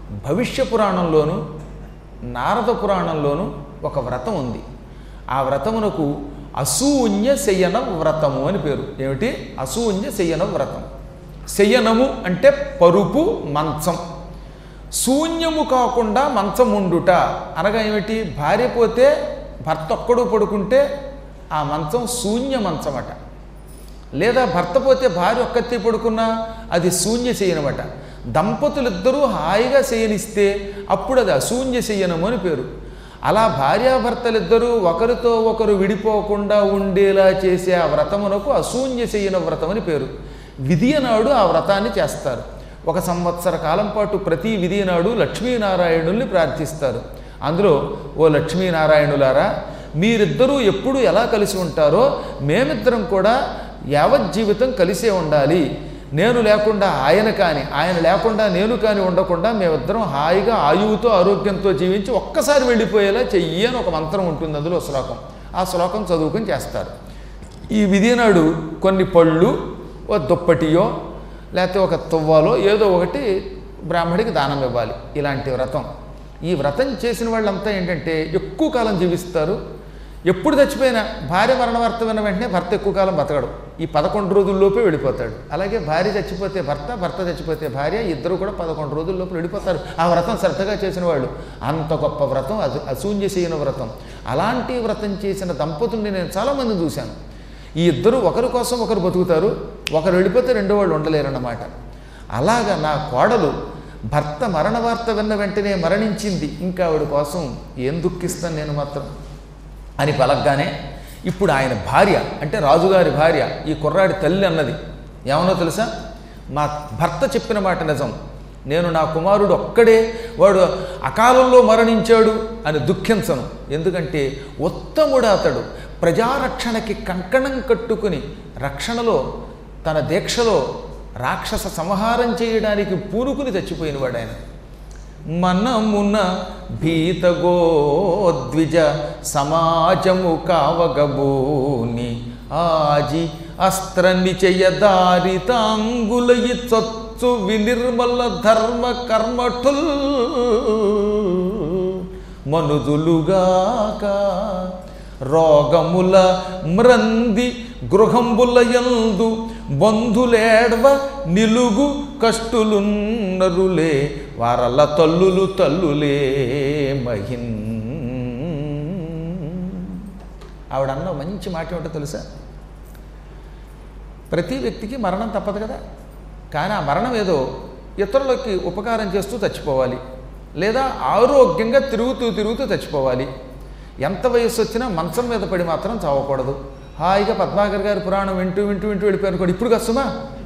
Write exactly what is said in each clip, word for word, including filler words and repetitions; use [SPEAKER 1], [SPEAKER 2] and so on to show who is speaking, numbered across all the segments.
[SPEAKER 1] భవిష్య పురాణంలోను నారద పురాణంలోను ఒక వ్రతం ఉంది. ఆ వ్రతమునకు అసూన్య శయన వ్రతము అని పేరు. ఏమిటి? అసూన్య శయన వ్రతం. శయనము అంటే పరుపు, మంచం. శూన్యము కాకుండా మంచం ఉండుట అనగా ఏమిటి? భార్య పోతే భర్త ఒక్కడు పడుకుంటే ఆ మంచం శూన్య మంచమట. లేదా భర్త పోతే భార్య ఒక్కతే పడుకున్నా అది శూన్య శయనమట. దంపతులిద్దరూ హాయిగా శయనిస్తే అప్పుడు అది అశూన్య శయనము అని పేరు. అలా భార్యాభర్తలిద్దరూ ఒకరితో ఒకరు విడిపోకుండా ఉండేలా చేసే ఆ వ్రతమునకు అశూన్య శయన వ్రతం అని పేరు. విధియ నాడు ఆ వ్రతాన్ని చేస్తారు. ఒక సంవత్సర కాలం పాటు ప్రతి విధియ నాడు లక్ష్మీనారాయణుల్ని ప్రార్థిస్తారు. అందులో, ఓ లక్ష్మీనారాయణులారా, మీరిద్దరూ ఎప్పుడు ఎలా కలిసి ఉంటారో మేమిద్దరం కూడా యావజ్జీవితం కలిసే ఉండాలి. నేను లేకుండా ఆయన కానీ, ఆయన లేకుండా నేను కానీ ఉండకుండా మేమిద్దరం హాయిగా ఆయువుతో ఆరోగ్యంతో జీవించి ఒక్కసారి వెళ్ళిపోయేలా చెయ్యి అని ఒక మంత్రం ఉంటుంది. అందులో శ్లోకం. ఆ శ్లోకం చదువుకుని చేస్తారు. ఈ విధి నాడు కొన్ని పళ్ళు, ఓ దుప్పటియో లేకపోతే ఒక తువ్వాలో ఏదో ఒకటి బ్రాహ్మడికి దానం ఇవ్వాలి. ఇలాంటి వ్రతం. ఈ వ్రతం చేసిన వాళ్ళంతా ఏంటంటే ఎక్కువ కాలం జీవిస్తారు. ఎప్పుడు చచ్చిపోయినా భార్య మరణ వార్త విన్న వెంటనే భర్త ఎక్కువ కాలం బతకడు. ఈ పదకొండు రోజుల్లోపే వెళ్ళిపోతాడు. అలాగే భార్య చచ్చిపోతే భర్త, భర్త చచ్చిపోతే భార్య, ఇద్దరు కూడా పదకొండు రోజుల్లోపు వెళ్ళిపోతారు. ఆ వ్రతం శ్రద్ధగా చేసిన వాళ్ళు. అంత గొప్ప వ్రతం అది అశూన్య శయన వ్రతం. అలాంటి వ్రతం చేసిన దంపతుల్ని నేను చాలామంది చూశాను. ఈ ఇద్దరు ఒకరి కోసం ఒకరు బతుకుతారు. ఒకరు వెళ్ళిపోతే రెండో వాళ్ళు ఉండలేరన్నమాట. అలాగా నా కోడలు భర్త మరణ వార్త విన్న వెంటనే మరణించింది, ఇంకా ఆవిడ కోసం ఏం దుఃఖిస్తాను నేను మాత్రం అని పలకగానే, ఇప్పుడు ఆయన భార్య అంటే రాజుగారి భార్య ఈ కుర్రాడి తల్లి అన్నది ఏమనో తెలుసా? మా భర్త చెప్పిన మాట నిజం, నేను నా కుమారుడు ఒక్కడే వాడు అకాలంలో మరణించాడు అని దుఃఖించను. ఎందుకంటే ఉత్తముడు అతడు. ప్రజారక్షణకి కంకణం కట్టుకుని రక్షణలో తన దీక్షలో రాక్షస సంహారం చేయడానికి పూనుకుని చచ్చిపోయినవాడు ఆయన. మనమున భీతగోద్విజ సమాజము కావగబూని ఆజి అస్త్ర నిచయ దారితాంగులయి చచ్చు వినిర్మల ధర్మ కర్మఠుల్ మనుజులుగాక రోగముల మ్రంది గృహంబులయందు బంధులేడ్వ నిలుగు కష్టులున్నరులే వారల తల్లులు తల్లులే మహిన్. ఆవిడన్న మంచి మాట ఏమిటో తెలుసా? ప్రతి వ్యక్తికి మరణం తప్పదు కదా. కానీ ఆ మరణం ఏదో ఇతరులకి ఉపకారం చేస్తూ చచ్చిపోవాలి, లేదా ఆరోగ్యంగా తిరుగుతూ తిరుగుతూ చచ్చిపోవాలి. ఎంత వయస్సు వచ్చినా మంచం మీద పడి మాత్రం చావకూడదు. హాయిగా పద్మాకర్ గారి పురాణం వింటూ వింటూ వింటూ వెళ్ళిపోయాను కూడా ఇప్పుడు కష్టమా?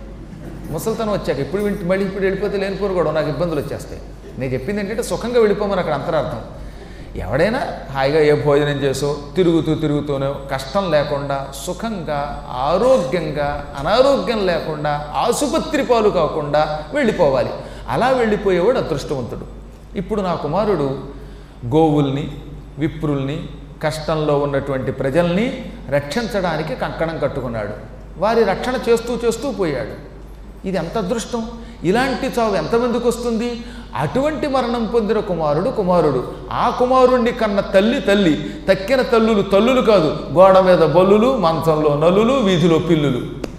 [SPEAKER 1] ముసలితనం వచ్చాక ఇప్పుడు వింటూ మళ్ళీ ఇప్పుడు వెళ్ళిపోతే లేనిపోరు కూడా నాకు ఇబ్బందులు వచ్చేస్తాయి. నేను చెప్పింది ఏంటంటే సుఖంగా వెళ్ళిపోమని అక్కడ అంతరార్థం. ఎవడైనా హాయిగా ఏ భోజనం చేసో తిరుగుతూ తిరుగుతూనో కష్టం లేకుండా సుఖంగా ఆరోగ్యంగా అనారోగ్యం లేకుండా ఆసుపత్రి పాలు కాకుండా వెళ్ళిపోవాలి. అలా వెళ్ళిపోయేవాడు అదృష్టవంతుడు. ఇప్పుడు నా కుమారుడు గోవుల్ని, విప్రుల్ని, కష్టంలో ఉన్నటువంటి ప్రజల్ని రక్షించడానికి కంకణం కట్టుకున్నాడు. వారి రక్షణ చేస్తూ చేస్తూ పోయాడు. ఇది ఎంత అదృష్టం! ఇలాంటి చావు ఎంతమందికి వస్తుంది? అటువంటి మరణం పొందిన కుమారుడు కుమారుడు. ఆ కుమారుణ్ణి కన్న తల్లి తల్లి. తక్కిన తల్లులు తల్లులు కాదు, గోడ మీద బల్లులు, మంచంలో నలులు, వీధిలో పిల్లులు.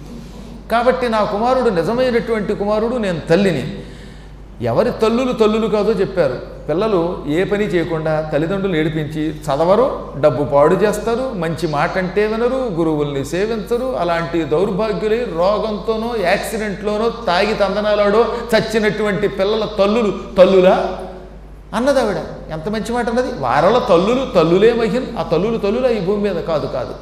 [SPEAKER 1] కాబట్టి నా కుమారుడు నిజమైనటువంటి కుమారుడు, నేను తల్లిని. ఎవరి తల్లులు తల్లులు కాదో చెప్పారు. పిల్లలు ఏ పని చేయకుండా తల్లిదండ్రులు ఏడిపించి చదవరు, డబ్బు పాడు చేస్తారు, మంచి మాట అంటే వినరు, గురువుల్ని సేవించరు. అలాంటి దౌర్భాగ్యులై రోగంతోనో యాక్సిడెంట్లోనో తాగి తందనాలాడో చచ్చినటువంటి పిల్లల తల్లులు తల్లులా అన్నది ఆవిడ. ఎంత మంచి మాట అన్నది! వారల తల్లులు తల్లులే మహిన్. ఆ తల్లులు తల్లులా ఈ భూమి మీద కాదు కాదు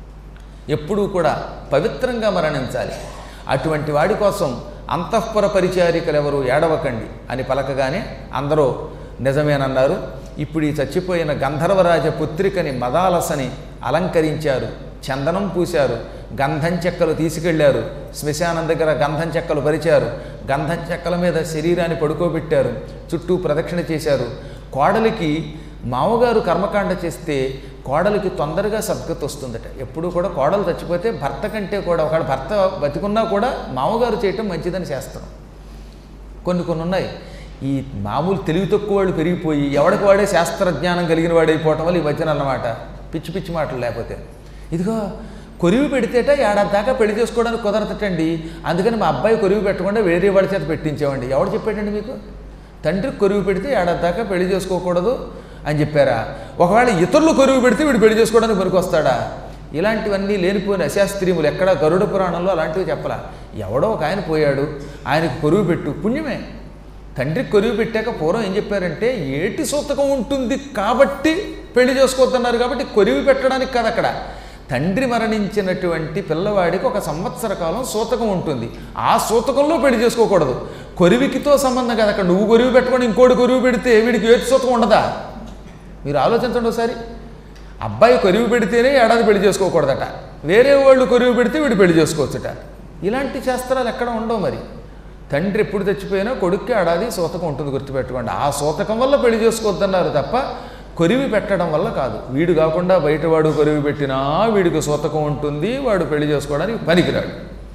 [SPEAKER 1] ఎప్పుడూ కూడా పవిత్రంగా మరణించాలి. అటువంటి వాడి కోసం అంతఃపుర పరిచారికలు ఎవరు ఏడవకండి అని పలకగానే అందరూ నిజమేనన్నారు. ఇప్పుడు ఈ చచ్చిపోయిన గంధర్వరాజ పుత్రికని మదాలసని అలంకరించారు, చందనం పూశారు, గంధం చెక్కలు తీసుకెళ్లారు, శ్మశానం దగ్గర గంధం చెక్కలు పరిచారు, గంధం చెక్కల మీద శరీరాన్ని పడుకోబెట్టారు, చుట్టూ ప్రదక్షిణ చేశారు. కోడలికి మామగారు కర్మకాండ చేస్తే కోడలికి తొందరగా సద్గతి వస్తుందట. ఎప్పుడు కూడా కోడలు చచ్చిపోతే భర్త కంటే కూడా, ఒకవేళ భర్త బతికున్నా కూడా మామగారు చేయటం మంచిదని చేస్తాం. కొన్ని కొన్ని ఉన్నాయి. ఈ మామూలు తెలివి తక్కువ వాళ్ళు పెరిగిపోయి ఎవడికి వాడే శాస్త్రజ్ఞానం కలిగిన వాడైపోవటం వల్ల ఈ మధ్యన అన్నమాట పిచ్చి పిచ్చి మాటలు. లేకపోతే ఇదిగో కొరివి పెడితేట ఏడాది దాకా పెళ్లి చేసుకోవడానికి కుదరతటండి, అందుకని మా అబ్బాయి కొరివి పెట్టకుండా వేరే వాడి చేత పెట్టించామండి. ఎవడు చెప్పాడండి మీకు? తండ్రి కొరివి పెడితే ఏడాది దాకా పెళ్లి చేసుకోకూడదు అని చెప్పారా? ఒకవేళ ఇతరులు కొరివి పెడితే వీడు పెళ్లి చేసుకోవడానికి పనికొస్తాడా? ఇలాంటివన్నీ లేనిపోయిన అశాస్త్రీయములు ఎక్కడ గరుడ పురాణంలో అలాంటివి చెప్పలా. ఎవడో ఒక ఆయన పోయాడు, ఆయనకు కొరివి పెట్టు, పుణ్యమే. తండ్రికి కొరివి పెట్టాక పూర్వం ఏం చెప్పారంటే ఏటి సూతకం ఉంటుంది కాబట్టి పెళ్లి చేసుకోవద్దన్నారు. కాబట్టి కొరివి పెట్టడానికి కాదు అక్కడ, తండ్రి మరణించినటువంటి పిల్లవాడికి ఒక సంవత్సర కాలం సూతకం ఉంటుంది, ఆ సూతకంలో పెళ్లి చేసుకోకూడదు. కొరివికితో సంబంధం కాదు అక్కడ. నువ్వు కొరివి పెట్టుకొని ఇంకోటి కొరివి పెడితే వీడికి ఏటి సూతకం ఉండదా? మీరు ఆలోచించండి ఒకసారి. అబ్బాయి కొరివి పెడితేనే ఏడాది పెళ్లి చేసుకోకూడదట, వేరే వాళ్ళు కొరివి పెడితే వీడు పెళ్లి చేసుకోవచ్చుట. ఇలాంటి శాస్త్రాలు ఎక్కడ ఉండవు. మరి తండ్రి ఎప్పుడు చచ్చిపోయినా కొడుక్కి ఏడాది సూతకం ఉంటుంది, గుర్తుపెట్టుకోండి. ఆ సూతకం వల్ల పెళ్లి చేసుకోవద్దన్నారు తప్ప కొరివి పెట్టడం వల్ల కాదు. వీడు కాకుండా బయటవాడు కొరివి పెట్టినా వీడికి సూతకం ఉంటుంది, వాడు పెళ్లి చేసుకోవడానికి పనికిరాడు.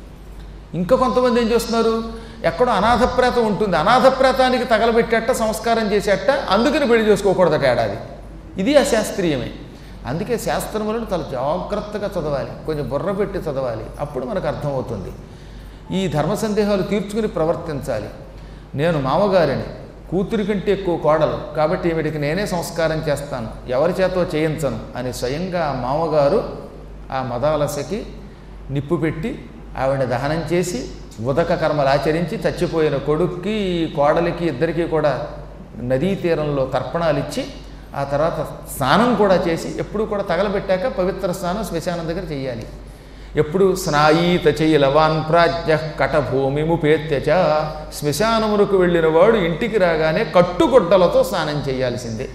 [SPEAKER 1] ఇంకా కొంతమంది ఏం చేస్తున్నారు, ఎక్కడో అనాథప్రేతం ఉంటుంది, అనాథప్రేతానికి తగలబెట్టేట సంస్కారం చేసేట, అందుకని పెళ్లి చేసుకోకూడదట ఏడాది. ఇది అశాస్త్రీయమే. అందుకే శాస్త్రములను చాలా జాగ్రత్తగా చదవాలి, కొంచెం బుర్ర పెట్టి చదవాలి, అప్పుడు మనకు అర్థమవుతుంది. ఈ ధర్మ సందేహాలు తీర్చుకుని ప్రవర్తించాలి. నేను మామగారిని, కూతురి కంటే ఎక్కువ కోడలు, కాబట్టి ఈమెడికి నేనే సంస్కారం చేస్తాను, ఎవరి చేతో చేయించను అని స్వయంగా ఆ మామగారు ఆ మదాలసకి నిప్పు పెట్టి ఆవిడ దహనం చేసి ఉదక కర్మలు ఆచరించి చచ్చిపోయిన కొడుక్కి కోడలికి ఇద్దరికీ కూడా నదీ తీరంలో తర్పణాలు ఇచ్చి ఆ తర్వాత స్నానం కూడా చేసి, ఎప్పుడు కూడా తగలబెట్టాక పవిత్ర స్నానం శ్మశానం దగ్గర చేయాలి. ఎప్పుడు స్నాయీత చేయలవాన్ ప్రాజ్ఞ కటభూమిముపేత్యచ, శ్మశానమునకు వెళ్ళిన వాడు ఇంటికి రాగానే కట్టుగుడ్డలతో స్నానం చేయాల్సిందే.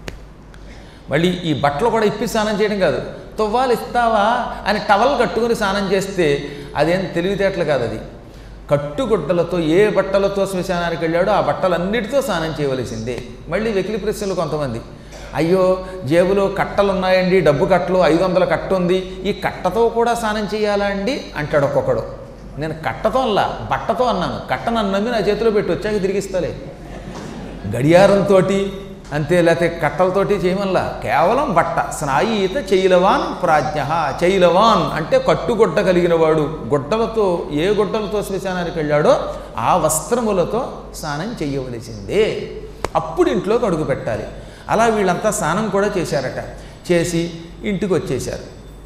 [SPEAKER 1] మళ్ళీ ఈ బట్టలు కూడా ఇప్పి స్నానం చేయడం కాదు, తువ్వాలు ఇస్తావా అని టవల్ కట్టుకుని స్నానం చేస్తే అదేం తెలివితేటలు కాదు. అది కట్టుగుడ్డలతో, ఏ బట్టలతో శ్మశానానికి వెళ్ళాడో ఆ బట్టలన్నిటితో స్నానం చేయవలసిందే. మళ్ళీ వెకిలి ప్రశ్నలు కొంతమంది, అయ్యో జేబులో కట్టలు ఉన్నాయండి, డబ్బు కట్టలు ఐదు వందల కట్ట ఉంది, ఈ కట్టతో కూడా స్నానం చేయాలా అండి అంటాడు ఒక్కొక్కడు. నేను కట్టతో అలా బట్టతో అన్నాను. కట్ట నన్ను నమ్మి నా చేతిలో పెట్టి వచ్చాక తిరిగిస్తలే. గడియారంతో అంతే, లేకపోతే కట్టలతోటి చేయమల్లా, కేవలం బట్ట. స్నాయీత చైలవాన్ ప్రాజ్ఞ. చైలవాన్ అంటే కట్టుగుడ్డ కలిగిన వాడు. గుడ్డలతో, ఏ గుడ్డలతో శ్మశానానికి వెళ్ళాడో ఆ వస్త్రములతో స్నానం చేయవలసిందే. అప్పుడు ఇంట్లోకి అడుగు పెట్టాలి. అలా వీళ్ళంతా స్నానం కూడా చేశారట. చేసి ఇంటికి వచ్చేశారు.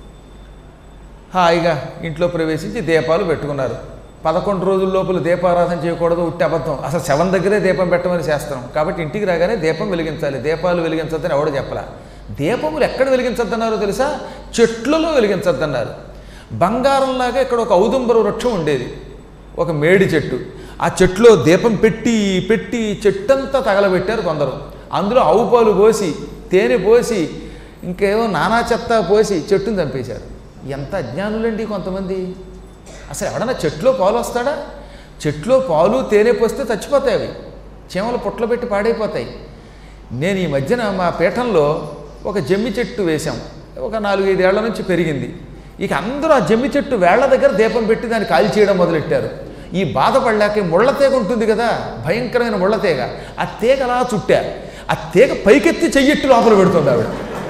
[SPEAKER 1] హాయిగా ఇంట్లో ప్రవేశించి దీపాలు పెట్టుకున్నారు. పదకొండు రోజుల లోపల దీపారాధన చేయకూడదు, ఉట్టి అబద్ధం. అసలు శవం దగ్గరే దీపం పెట్టమని శాస్త్రం. కాబట్టి ఇంటికి రాగానే దీపం వెలిగించాలి. దీపాలు వెలిగించద్దని ఎవడో చెప్పలా. దీపములు ఎక్కడ వెలిగించద్దన్నారో తెలుసా? చెట్లలో వెలిగించద్దన్నారు. బంగారంలాగా ఇక్కడ ఒక ఔదుంబర వృక్షం ఉండేది, ఒక మేడి చెట్టు. ఆ చెట్టులో దీపం పెట్టి పెట్టి చెట్టంతా తగలబెట్టారు కొందరు. అందులో ఆవు పాలు పోసి, తేనె పోసి, ఇంకేవో నానా చెత్త పోసి చెట్టును చంపేశారు. ఎంత అజ్ఞానులండి కొంతమంది. అసలు ఎవడన్నా చెట్లో పాలు వస్తాడా? చెట్లో పాలు తేనె పోస్తే చచ్చిపోతాయి అవి, చీమలు పుట్టలు పెట్టి పాడైపోతాయి. నేను ఈ మధ్యన మా పీఠంలో ఒక జమ్మి చెట్టు వేశాం, ఒక నాలుగైదేళ్ల నుంచి పెరిగింది. ఇక అందరూ ఆ జమ్మి చెట్టు వేళ్ల దగ్గర దీపం పెట్టి దాన్ని కాల్ చేయడం మొదలెట్టారు. ఈ బాధపడలేక ముళ్ళ తీగ ఉంటుంది కదా, భయంకరమైన ముళ్ళ తీగ, ఆ తీగ అలా చుట్టారు. ఆ తీగ పైకెత్తి చెయ్యెట్టు లోపల పెడుతుంది ఆవిడ.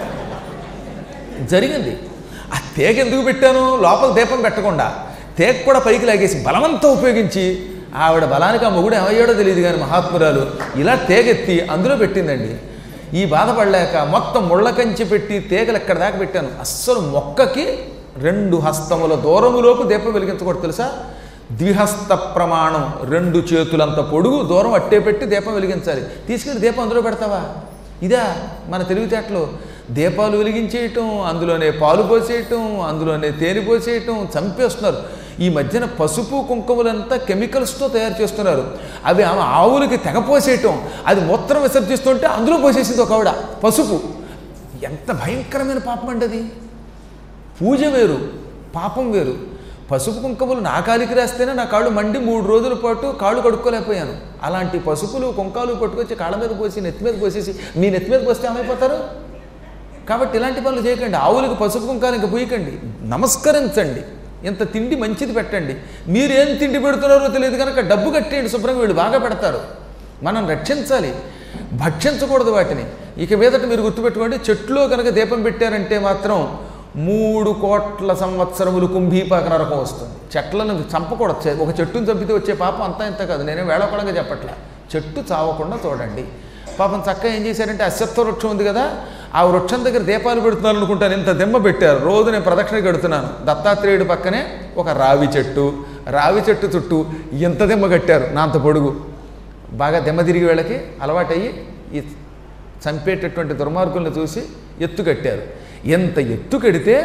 [SPEAKER 1] జరిగింది. ఆ తీగ ఎందుకు పెట్టాను? లోపల దీపం పెట్టకుండా తీగ కూడా పైకి లాగేసి బలవంతం ఉపయోగించి, ఆవిడ బలానికి ఆ మొగుడు ఏమయ్యాడో తెలియదు కానీ మహాత్మురాలు ఇలా తీగెత్తి అందులో పెట్టిందండి. ఈ బాధపడలేక మొత్తం ముళ్ళ కంచి పెట్టి తీగలు ఎక్కడ దాకా పెట్టాను. అస్సలు మొక్కకి రెండు హస్తముల దూరములోపు దీపం వెలిగించకూడదు తెలుసా? ద్విహస్త ప్రమాణం, రెండు చేతులంత పొడుగు దూరం అట్టే పెట్టి దీపం వెలిగించాలి. తీసుకెళ్ళి దీపం అందులో పెడతావా? ఇదా మన తెలివితేటలు? దీపాలు వెలిగించేయటం, అందులోనే పాలు పోసేయటం, అందులోనే తేనె పోసేయటం, చంపేస్తున్నారు. ఈ మధ్యన పసుపు కుంకుమలంతా కెమికల్స్తో తయారు చేస్తున్నారు. అవి ఆవులకి తెగ పోసేయటం, అది మూత్రం విసర్జిస్తుంటే అందులో పోసేసింది ఒక ఆవిడ పసుపు. ఎంత భయంకరమైన పాపం అండి అది. పూజ వేరు, పాపం వేరు. పసుపు కుంకుమలు నా కాలికి రాస్తేనే నా కాళ్ళు మండి మూడు రోజుల పాటు కాళ్ళు కడుక్కోలేకపోయాను. అలాంటి పసుపులు కుంకాలు పట్టుకొచ్చి కాళ్ళ మీద పోసి నెత్తి మీద పోసేసి మీ నెత్తి మీద పోస్తే ఏమైపోతారు? కాబట్టి ఇలాంటి పనులు చేయకండి. ఆవులకు పసుపు కుంకాలు ఇంకా పూయకండి, నమస్కరించండి. ఇంత తిండి మంచిది పెట్టండి. మీరేం తిండి పెడుతున్నారో తెలియదు కనుక డబ్బు కట్టేయండి, శుభ్రంగా వీళ్ళు బాగా పెడతారు. మనం రక్షించాలి, భక్షించకూడదు వాటిని. ఇక మీదట మీరు గుర్తుపెట్టుకోండి, చెట్లో కనుక దీపం పెట్టారంటే మాత్రం మూడు కోట్ల సంవత్సరములు కుంభీపాక నరకం వస్తుంది. చెట్లను చంపకూడదు. ఒక చెట్టును చంపితే వచ్చే పాపం అంతా ఇంత కాదు, నేనే వేళకోళంగా చెప్పట్లా. చెట్టు చావకుండా చూడండి. పాపం చక్కగా ఏం చేశారంటే అశ్వత్థ వృక్షం ఉంది కదా, ఆ వృక్షం దగ్గర దీపాలు పెడుతున్నారు అనుకుంటాను, ఇంత దిమ్మ పెట్టారు. రోజు నేను ప్రదక్షిణ కడుతున్నాను. దత్తాత్రేయుడి పక్కనే ఒక రావి చెట్టు, రావి చెట్టు చుట్టూ ఇంత దిమ్మ కట్టారు, నా అంత పొడుగు. బాగా దిమ్మ తిరిగి వీళ్ళకి అలవాటయ్యి ఈ చంపేటటువంటి దుర్మార్గులను చూసి ఎత్తు కట్టారు. ఎంత ఎత్తు కడితే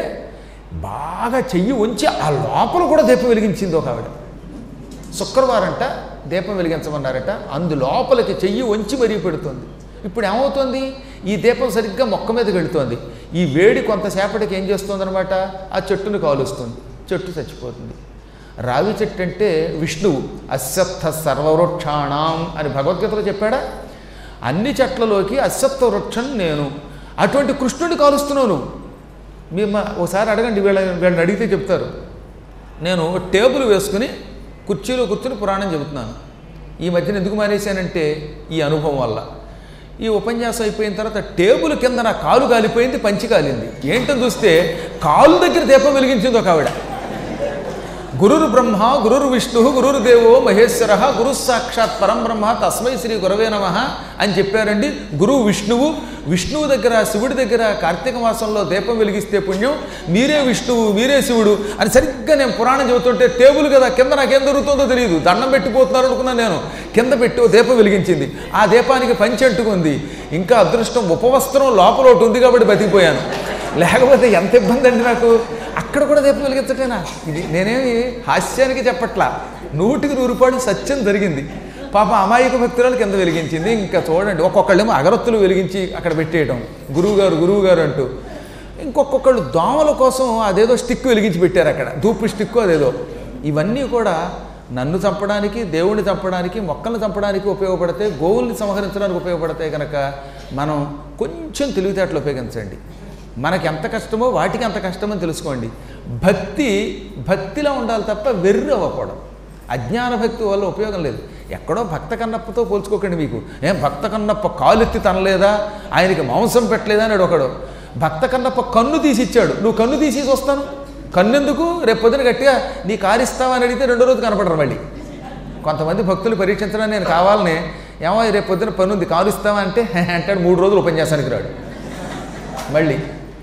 [SPEAKER 1] బాగా చెయ్యి ఉంచి ఆ లోపల కూడా దీపం వెలిగించింది ఒక ఆవిడ. శుక్రవారంట దీపం వెలిగించమన్నారట, అందు లోపలికి చెయ్యి వంచి మరీ పెడుతుంది. ఇప్పుడు ఏమవుతుంది, ఈ దీపం సరిగ్గా మొక్క మీదకి వెళుతోంది. ఈ వేడి కొంతసేపటికి ఏం చేస్తుందనమాట, ఆ చెట్టును కాలుస్తుంది, చెట్టు చచ్చిపోతుంది. రావి చెట్టు అంటే విష్ణువు, అశ్వత్థ సర్వవృక్షాణం అని భగవద్గీతలో చెప్పాడా. అన్ని చెట్లలోకి అశ్వత్థ వృక్షం నేను. అటువంటి కృష్ణుడిని కాలుస్తున్నాను. మీ ఒకసారి అడగండి, వీళ్ళ వీళ్ళని అడిగితే చెప్తారు. నేను టేబుల్ వేసుకుని కుర్చీలో కూర్చుని పురాణం చెబుతున్నాను. ఈ మధ్యన ఎందుకు మానేశానంటే ఈ అనుభవం వల్ల. ఈ ఉపన్యాసం అయిపోయిన తర్వాత టేబుల్ కింద నా కాలు కాలిపోయింది, పంచి కాలింది. ఏంటని చూస్తే కాలు దగ్గర దీపం వెలిగించింది ఒక ఆవిడ. గురురు బ్రహ్మ గురురు విష్ణు గురురు దేవో మహేశ్వర గురు సాక్షాత్ పరం బ్రహ్మ తస్మై శ్రీ గురవే నమః అని చెప్పారండి. గురువు విష్ణువు, విష్ణువు దగ్గర శివుడి దగ్గర కార్తీక మాసంలో దీపం వెలిగిస్తే పుణ్యం, మీరే విష్ణువు మీరే శివుడు అని సరిగ్గా నేను పురాణం చెబుతుంటే టేబుల్ కదా కింద నాకేం దొరుకుతుందో తెలియదు, దండం పెట్టిపోతున్నారు అనుకున్నాను నేను. కింద పెట్టి దీపం వెలిగించింది. ఆ దీపానికి పంచి అంటుకుంది. ఇంకా అదృష్టం ఉపవస్త్రం లోపల ఒకటి ఉంది కాబట్టి బతికిపోయాను, లేకపోతే ఎంత ఇబ్బంది అండి నాకు. అక్కడ కూడా దీపం వెలిగించటేనా ఇది, నేనేమి హాస్యానికి చెప్పట్లా, నూటికి నూరుపాటు సత్యం జరిగింది. పాప అమాయక భక్తురాలు కింద వెలిగించింది. ఇంకా చూడండి, ఒక్కొక్కళ్ళేమో అగరత్తులు వెలిగించి అక్కడ పెట్టేయడం, గురువుగారు గురువుగారు అంటూ. ఇంకొక్కొక్కళ్ళు దోమల కోసం అదేదో స్టిక్ వెలిగించి పెట్టారు అక్కడ, ధూపు స్టిక్కు అదేదో. ఇవన్నీ కూడా నన్ను చంపడానికి, దేవుణ్ణి చంపడానికి, మొక్కలను చంపడానికి ఉపయోగపడతాయి, గోవుల్ని సంహరించడానికి ఉపయోగపడతాయి. కనుక మనం కొంచెం తెలివితేటలు ఉపయోగించండి. మనకి ఎంత కష్టమో వాటికి అంత కష్టమని తెలుసుకోండి. భక్తి భక్తిలో ఉండాలి తప్ప వెర్రి అవ్వకూడదు. అజ్ఞాన భక్తి వల్ల ఉపయోగం లేదు. ఎక్కడో భక్త కన్నప్పతో పోల్చుకోకండి. మీకు ఏం భక్త కన్నప్ప కాలెత్తి తనలేదా, ఆయనకి మాంసం పెట్టలేదా అని ఒకడు. భక్త కన్నప్ప కన్ను తీసి ఇచ్చాడు, నువ్వు కన్ను తీసి వస్తాను, కన్నెందుకు, రేపు పొద్దున గట్టిగా నీ కారిస్తావా అని అడిగితే రెండో రోజు కనపడరు. మళ్ళీ కొంతమంది భక్తులు పరీక్షించడానికి నేను కావాలని, ఏమో రేపు పొద్దున పని ఉంది కారుస్తావా అంటే అంటాడు, మూడు రోజులు ఉపన్యాసానికి రాడు మళ్ళీ.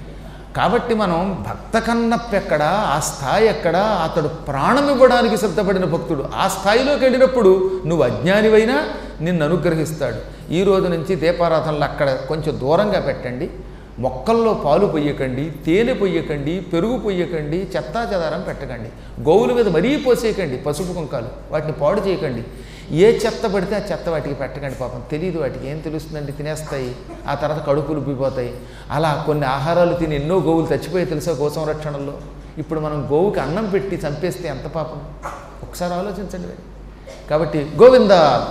[SPEAKER 1] కాబట్టి మనం భక్త కన్నప్ప ఎక్కడ, ఆ స్థాయి ఎక్కడ, అతడు ప్రాణం ఇవ్వడానికి సిద్ధపడిన భక్తుడు. ఆ స్థాయిలోకి వెళ్ళినప్పుడు నువ్వు అజ్ఞానివైనా నిన్ను అనుగ్రహిస్తాడు. ఈ రోజు నుంచి దీపారాధనలు అక్కడ కొంచెం దూరంగా పెట్టండి. మొక్కల్లో పాలు పొయ్యకండి, తేనె పొయ్యకండి, పెరుగు పొయ్యకండి, చెత్తా చెదారం పెట్టకండి. గోవుల మీద మరీ పోసేయకండి పసుపు కుంకాలు, వాటిని పాడు చేయకండి. ఏ చెత్త పడితే ఆ చెత్త వాటికి పెట్టకండి. పాపం తెలియదు, వాటికి ఏం తెలుస్తుందండి, తినేస్తాయి, ఆ తర్వాత కడుపులు ఉబ్బిపోతాయి. అలా కొన్ని ఆహారాలు తిని ఎన్నో గోవులు చచ్చిపోయి తెలుసా గో సంరక్షణలో. ఇప్పుడు మనం గోవుకి అన్నం పెట్టి చంపేస్తే ఎంత పాపం, ఒకసారి ఆలోచించండి. కాబట్టి గోవింద.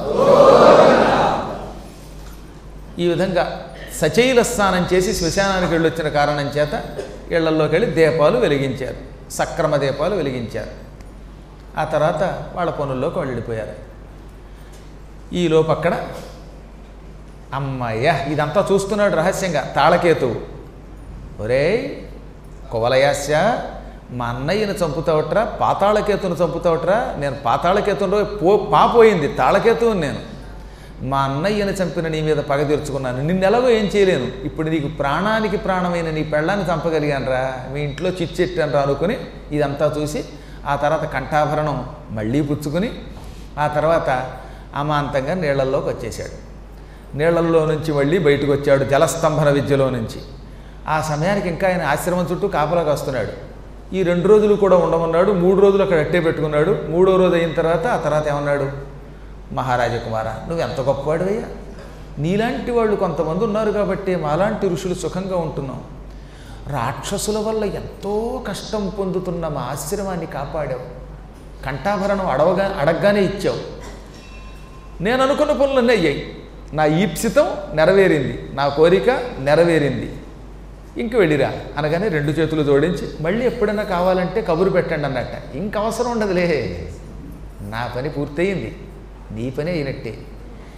[SPEAKER 1] ఈ విధంగా సచైల స్నానం చేసి శ్మశానానికి వెళ్ళొచ్చిన కారణం చేత ఇళ్లల్లోకి వెళ్ళి దీపాలు వెలిగించారు, సక్రమ దీపాలు వెలిగించారు. ఆ తర్వాత వాళ్ళ పనుల్లోకి వాళ్ళు వెళ్ళిపోయారు. ఈలోపు అక్కడ అమ్మయ్య ఇదంతా చూస్తున్నాడు రహస్యంగా తాళకేతువు. ఒరేయ్ కువలయాస్య, మా అన్నయ్యను చంపుతావట్రా, పాతాళకేతును చంపుతావట్రా. నేను పాతాళకేతులో పో పాపోయింది, తాళకేతువుని నేను. మా అన్నయ్యను చంపిన నీ మీద పగ తీర్చుకున్నాను, నిన్నెలాగో ఏం చేయలేను. ఇప్పుడు నీకు ప్రాణానికి ప్రాణమైన నీ పెళ్ళాన్ని చంపగలిగానరా, మీ ఇంట్లో చిచ్చెట్టానరా అనుకుని ఇదంతా చూసి ఆ తర్వాత కంఠాభరణం మళ్ళీ పుచ్చుకుని ఆ తర్వాత అమాంతంగా నీళ్లల్లోకి వచ్చేసాడు. నీళ్లల్లో నుంచి మళ్ళీ బయటకు వచ్చాడు జలస్తంభన విద్యలో నుంచి. ఆ సమయానికి ఇంకా ఆయన ఆశ్రమం చుట్టూ కాపలాగా వస్తున్నాడు. ఈ రెండు రోజులు కూడా ఉండమన్నాడు, మూడు రోజులు అక్కడ అట్టే పెట్టుకున్నాడు. మూడో రోజు అయిన తర్వాత ఆ తర్వాత ఏమన్నాడు, మహారాజకుమార నువ్వు ఎంత గొప్పవాడివయ్యా, నీలాంటి వాళ్ళు కొంతమంది ఉన్నారు కాబట్టి మాలాంటి ఋషులు సుఖంగా ఉంటున్నాం. రాక్షసుల వల్ల ఎంతో కష్టం పొందుతున్న మా ఆశ్రమాన్ని కాపాడావు, కంఠాభరణం అడవగా అడగగానే ఇచ్చావు. నేను అనుకున్న పనులన్నీ అయ్యాయి, నా ఈప్సితం నెరవేరింది, నా కోరిక నెరవేరింది, ఇంక వెళ్ళిరా అనగానే రెండు చేతులు జోడించి మళ్ళీ ఎప్పుడైనా కావాలంటే కబురు పెట్టండి అన్నట్ట. ఇంక అవసరం ఉండదులే, నా పని పూర్తయింది, నీ పని అయినట్టే.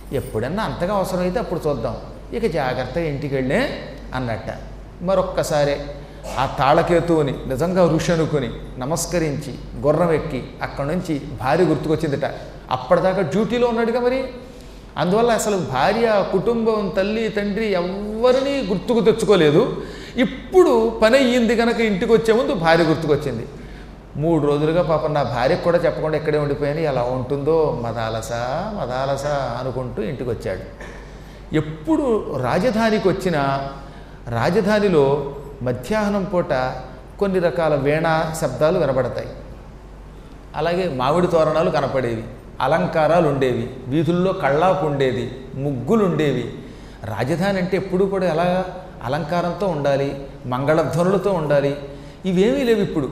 [SPEAKER 1] ఎప్పుడన్నా అంతగా అవసరమైతే అప్పుడు చూద్దాం, ఇక జాగ్రత్తగా ఇంటికి వెళ్ళే అన్నట్ట. మరొక్కసారి ఆ తాళకేతువుని నిజంగా ఋషి అనుకుని నమస్కరించి గుర్రం ఎక్కి అక్కడి నుంచి భార్య గుర్తుకొచ్చిందిట. అప్పటిదాకా డ్యూటీలో ఉన్నాడుగా మరి, అందువల్ల అసలు భార్య, కుటుంబం, తల్లి, తండ్రి ఎవరిని గుర్తుకు తెచ్చుకోలేదు. ఇప్పుడు పని అయ్యింది కనుక ఇంటికి వచ్చే ముందు భార్య గుర్తుకొచ్చింది. మూడు రోజులుగా పాపం నా భార్యకు కూడా చెప్పకుండా ఎక్కడే ఉండిపోయాను, ఎలా ఉంటుందో మదాలస మదాలస అనుకుంటూ ఇంటికి వచ్చాడు. ఎప్పుడు రాజధానికి వచ్చినా రాజధానిలో మధ్యాహ్నం పూట కొన్ని రకాల వీణా శబ్దాలు వినబడతాయి. అలాగే మామిడి తోరణాలు కనపడేవి, అలంకారాలు ఉండేవి, వీధుల్లో కళ్ళాపు ఉండేది, ముగ్గులు ఉండేవి. రాజధాని అంటే ఎప్పుడూ కూడా ఎలా అలంకారంతో ఉండాలి, మంగళధ్వనులతో ఉండాలి. ఇవేమీ లేవు ఇప్పుడు.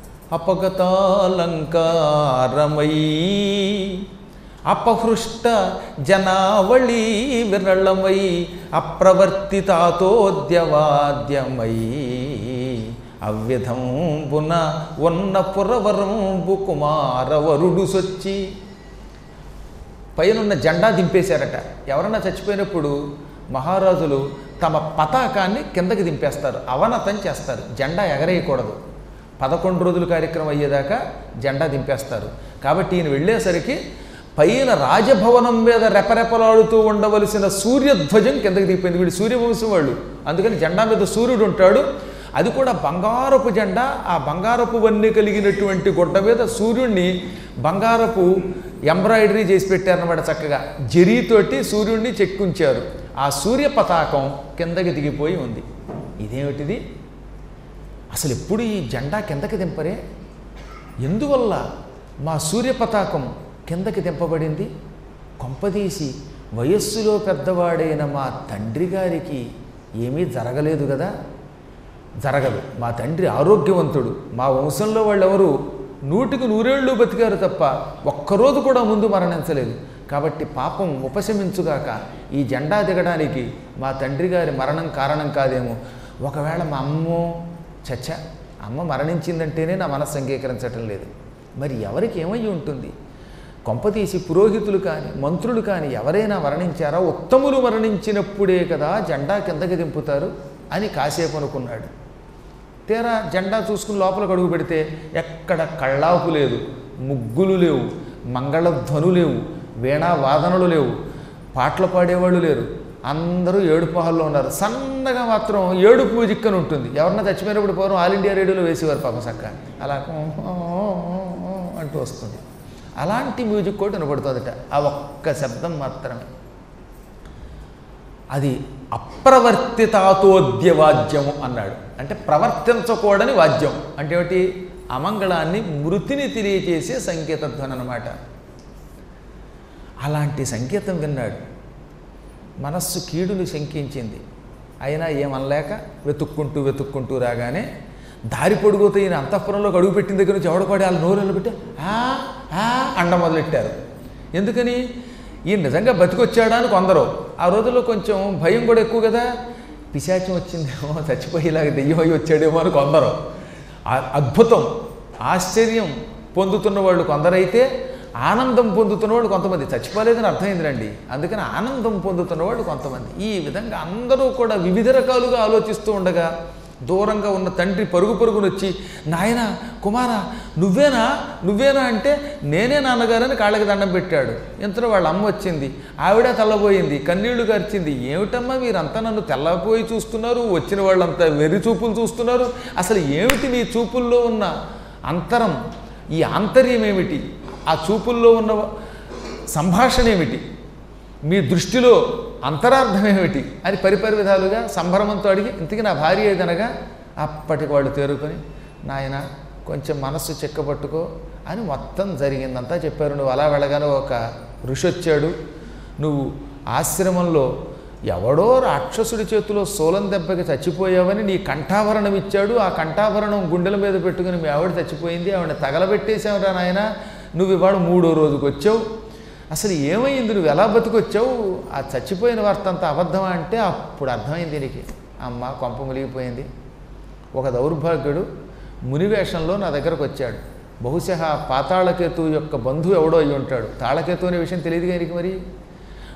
[SPEAKER 1] అపగతాలంకారమై అపహృష్ట జనావళి విరళమై అప్రవర్తితాతోద్యవాద్యమై అవ్యధంబున ఉన్న పురవరంబు కుమారవరుడు సొచ్చి. పైనున్న జెండా దింపేశారట. ఎవరన్నా చచ్చిపోయినప్పుడు మహారాజులు తమ పతాకాన్ని కిందకి దింపేస్తారు, అవనతం చేస్తారు, జెండా ఎగరేయకూడదు. పదకొండు రోజుల కార్యక్రమం అయ్యేదాకా జెండా దింపేస్తారు. కాబట్టి ఈయన వెళ్ళేసరికి పైన రాజభవనం మీద రెపరెపలాడుతూ ఉండవలసిన సూర్యధ్వజం కిందకి దిగిపోయింది. వీడు సూర్యవంశం వాళ్ళు, అందుకని జెండా మీద సూర్యుడు ఉంటాడు. అది కూడా బంగారపు జెండా. ఆ బంగారపు వన్నె కలిగినటువంటి గుడ్డ మీద సూర్యుడిని బంగారపు ఎంబ్రాయిడరీ చేసి పెట్టారన్నమాట. చక్కగా జరీతోటి సూర్యుడిని చెక్కుంచారు. ఆ సూర్య పతాకం కిందకి దిగిపోయి ఉంది. ఇదేమిటిది? అసలు ఎప్పుడు ఈ జెండా కిందకి దింపరే? ఎందువల్ల మా సూర్య పతాకం కిందకి దింపబడింది? కొంపదీసి వయస్సులో పెద్దవాడైన మా తండ్రి గారికి ఏమీ జరగలేదు కదా? జరగదు. మా తండ్రి ఆరోగ్యవంతుడు. మా వంశంలో వాళ్ళెవరు నూటికి నూరేళ్ళు బతికారు తప్ప ఒక్కరోజు కూడా ముందు మరణించలేదు. కాబట్టి పాపం ఉపశమించుగాక ఈ జెండా దిగడానికి మా తండ్రి గారి మరణం కారణం కాదేమో. ఒకవేళ మా అమ్మో చచ్చ అమ్మ మరణించిందంటేనే నా మనస్సు అంగీకరించటం లేదు. మరి ఎవరికి ఏమయ్యి ఉంటుంది? కొంపతీసి పురోహితులు కానీ మంత్రులు కానీ ఎవరైనా మరణించారా? ఉత్తములు మరణించినప్పుడే కదా జెండా కిందకి దింపుతారు అని కాసేపు అనుకున్నాడు. తీరా జెండా చూసుకుని లోపలికి అడుగు పెడితే ఎక్కడ కళ్ళాపు లేదు, ముగ్గులు లేవు, మంగళధ్వను లేవు, వీణా వాదనలు లేవు, పాటలు పాడేవాళ్ళు లేరు. అందరూ ఏడుపు మొహాల్లో ఉన్నారు. సన్నగా మాత్రం ఏడుపు మ్యూజిక్ అని ఉంటుంది. ఎవరన్నా చచ్చిపోయినప్పుడు పూర్వం ఆల్ ఇండియా రేడియోలో వేసేవారు పాపం చక్క అలా అంటూ వస్తుంది. అలాంటి మ్యూజిక్ కూడా వినపడుతుందట. ఆ ఒక్క శబ్దం మాత్రమే. అది అప్రవర్తితాతోద్య వాద్యము అన్నాడు. అంటే ప్రవర్తించకూడని వాద్యం. అంటే ఏమిటి? అమంగళాన్ని, మృతిని తెలియచేసే సంకేతధ్వని అన్నమాట. అలాంటి సంకేతం విన్నాడు. మనస్సు కీడును శంకించింది. అయినా ఏమనలేక వెతుక్కుంటూ వెతుక్కుంటూ రాగానే దారి పొడుగుతూ ఈయన అంతఃపురంలోకి అడుగుపెట్టిన దగ్గర నుంచి ఎవడపడి వాళ్ళ నోరు వెళ్ళబెట్టి ఆ ఆ అండ మొదలెట్టారు. ఎందుకని? ఈయన నిజంగా బతికొచ్చాడా అని కొందరు. ఆ రోజుల్లో కొంచెం భయం కూడా ఎక్కువ కదా. పిశాచం వచ్చిందేమో, చచ్చిపోయేలాగా దెయ్యం అయి వచ్చాడేమో అని కొందరు. అద్భుతం, ఆశ్చర్యం పొందుతున్న వాళ్ళు కొందరైతే ఆనందం పొందుతున్నవాడు కొంతమంది. చచ్చిపోలేదని అర్థమైందిరండి. అందుకని ఆనందం పొందుతున్నవాడు కొంతమంది. ఈ విధంగా అందరూ కూడా వివిధ రకాలుగా ఆలోచిస్తూ ఉండగా దూరంగా ఉన్న తండ్రి పరుగు పరుగును వచ్చి, నాయనా కుమారా నువ్వేనా నువ్వేనా అంటే నేనే నాన్నగారని కాళ్ళకి దండం పెట్టాడు. ఇంతలో వాళ్ళ అమ్మ వచ్చింది. ఆవిడ తెల్లబోయింది, కన్నీళ్లు కార్చింది. ఏమిటమ్మా మీరంతా నన్ను తెల్లపోయి చూస్తున్నారు, వచ్చిన వాళ్ళంతా వెర్రి చూపులు చూస్తున్నారు, అసలు ఏమిటి మీ చూపుల్లో ఉన్న అంతరం, ఈ ఆంతర్యం ఏమిటి, ఆ చూపుల్లో ఉన్న సంభాషణ ఏమిటి, మీ దృష్టిలో అంతరార్థం ఏమిటి అని పరిపరి విధాలుగా సంభ్రమంతో అడిగి, ఇంతకీ నా భార్య ఏదనగా అప్పటికి వాళ్ళు తేరుకొని, నాయన కొంచెం మనస్సు చెక్కబట్టుకో అని మొత్తం జరిగిందంతా చెప్పారు. నువ్వు అలా వెళ్ళగానే ఒక ఋషి వచ్చాడు, నువ్వు ఆశ్రమంలో ఎవడో రాక్షసుడి చేతిలో సోలం దెబ్బకి చచ్చిపోయావని నీ కంఠాభరణం ఇచ్చాడు. ఆ కంఠాభరణం గుండెల మీద పెట్టుకుని మీ ఆవిడ చచ్చిపోయింది, ఆవిడ తగలబెట్టేసావురా నాయన, నువ్వు ఇవాళ మూడో రోజుకి వచ్చావు, అసలు ఏమైంది, నువ్వు ఎలా బతికొచ్చావు, ఆ చచ్చిపోయిన వార్త అంతా అబద్ధమా అంటే అప్పుడు అర్థమైంది దీనికి. అమ్మ కొంప మునిగిపోయింది. ఒక దౌర్భాగ్యుడు మునివేషంలో నా దగ్గరకు వచ్చాడు. బహుశా పాతాళకేతు యొక్క బంధువు ఎవడో అయి ఉంటాడు. తాళకేతు అనే విషయం తెలియదు కానీ మరి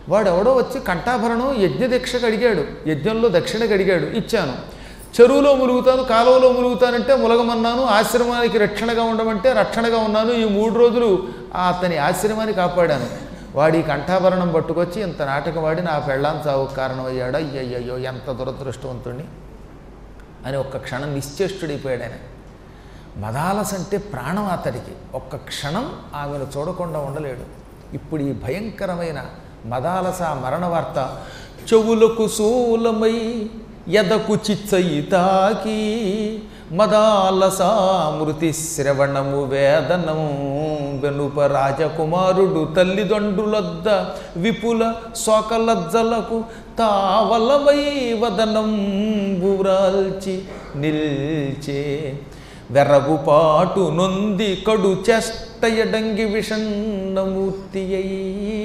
[SPEAKER 1] వాడు ఎవడో వచ్చి కంఠాభరణం యజ్ఞదీక్షకు అడిగాడు, యజ్ఞంలో దక్షిణకు అడిగాడు, ఇచ్చాను. చెరువులో ములుగుతాను, కాలువలో ములుగుతానంటే ములగమన్నాను, ఆశ్రమానికి రక్షణగా ఉండమంటే రక్షణగా ఉన్నాను. ఈ మూడు రోజులు అతని ఆశ్రమాన్ని కాపాడాను. వాడి కంఠాభరణం పట్టుకొచ్చి ఇంత నాటకం వాడి నా పెళ్ళాం చావు కారణమయ్యాడు. అయ్యయ్యో ఎంత దురదృష్టవంతుణ్ణి అని ఒక్క క్షణం నిశ్చేష్టుడైపోయాడు ఆయన. మదాలస అంటే ప్రాణం అతడికి. ఒక్క క్షణం ఆమెను చూడకుండా ఉండలేడు. ఇప్పుడు ఈ భయంకరమైన మదాలస మరణ వార్త చెవులకు శూలమై ఎదకు చిచ్చయి తాకి మదాలసా మృతి శ్రవణము వేదనము వెనుప రాజకుమారుడు తల్లిదండ్రులొద్ద విపుల శోకలజ్జలకు తావలమై వదనం బురాల్చి నిల్చే వెర్రగుపాటు నొంది కడు చేష్టయడంగి విషణమూర్తి అయి.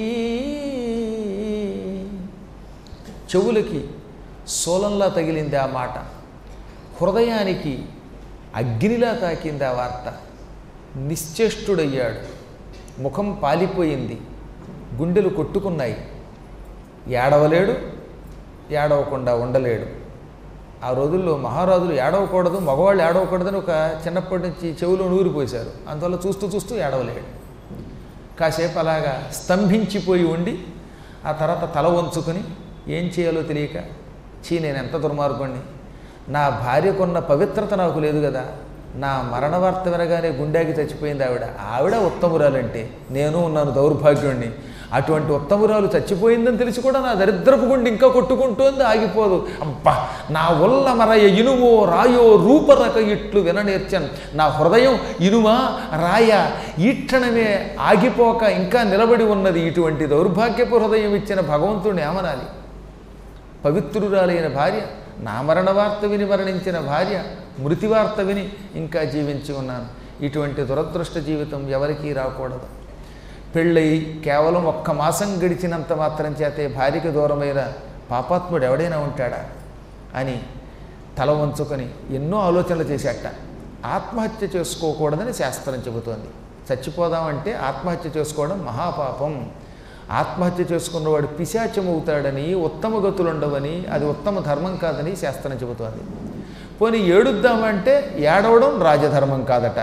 [SPEAKER 1] చెవులకి శూలంలా తగిలింది ఆ మాట, హృదయానికి అగ్నిలా తాకింది ఆ వార్త. నిశ్చేష్టుడయ్యాడు, ముఖం పాలిపోయింది, గుండెలు కొట్టుకున్నాయి. ఏడవలేడు, ఏడవకుండా ఉండలేడు. ఆ రోజుల్లో మహారాజులు ఏడవకూడదు, మగవాళ్ళు ఏడవకూడదని ఒక చిన్నప్పటి నుంచి చెవులో నూరి పోశారు. అందువల్ల చూస్తూ చూస్తూ ఏడవలేడు. కాసేపు అలాగా స్తంభించిపోయి ఉండి ఆ తర్వాత తల వంచుకొని ఏం చేయాలో తెలియక, చీ నేను ఎంత దుర్మార్గుణ్ణి, నా భార్యకున్న పవిత్రత నాకు లేదు కదా, నా మరణ వార్త వినగానే గుండెకి చచ్చిపోయింది ఆవిడ. ఆవిడ ఉత్తమురాలంటే నేను ఉన్నాను దౌర్భాగ్యుణ్ణి. అటువంటి ఉత్తమురాలు చచ్చిపోయిందని తెలిసి కూడా నా దరిద్రపు గుండె ఇంకా కొట్టుకుంటోంది, ఆగిపోదు. అబ్బా నా ఉల్ల మరయ ఇనుమో రాయో రూపరక ఇట్లు విననేర్చన్. నా హృదయం ఇనుమా రాయ ఈ క్షణమే ఆగిపోక ఇంకా నిలబడి ఉన్నది. ఇటువంటి దౌర్భాగ్యపు హృదయం ఇచ్చిన భగవంతుడిని ఏమనాలి? పవిత్రురాలైన భార్య, నా మరణ వార్త విని మరణించిన భార్య, మృతి వార్త విని ఇంకా జీవించి ఉన్నాను. ఇటువంటి దురదృష్ట జీవితం ఎవరికీ రాకూడదు. పెళ్ళయి కేవలం ఒక్క మాసం గడిచినంత మాత్రం చేతే భార్యకి దూరమైన పాపాత్ముడు ఎవడైనా ఉంటాడా అని తల వంచుకొని ఎన్నో ఆలోచనలు చేశాట. ఆత్మహత్య చేసుకోకూడదని శాస్త్రం చెబుతోంది. చచ్చిపోదామంటే ఆత్మహత్య చేసుకోవడం మహాపాపం. ఆత్మహత్య చేసుకున్నవాడు పిశాచమవుతాడని, ఉత్తమ గతులు ఉండవని, అది ఉత్తమ ధర్మం కాదని శాస్త్రం చెబుతోంది. పోనీ ఏడుద్దామంటే ఏడవడం రాజధర్మం కాదట.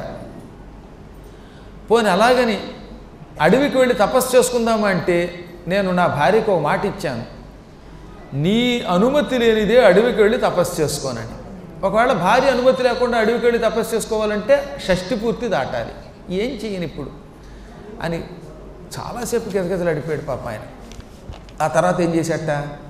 [SPEAKER 1] పోనీ అలాగని అడవికి వెళ్ళి తపస్సు చేసుకుందామంటే, నేను నా భార్యకు ఒక మాట ఇచ్చాను, నీ అనుమతి లేనిదే అడవికి వెళ్ళి తపస్సు చేసుకోనని. ఒకవేళ భార్య అనుమతి లేకుండా అడవికి వెళ్ళి తపస్సు చేసుకోవాలంటే షష్ఠి పూర్తి దాటాలి. ఏం చేయను ఇప్పుడు అని చాలాసేపు గిజగిజలు అడిపాడు పాప ఆయన. ఆ తర్వాత ఏం చేశాట,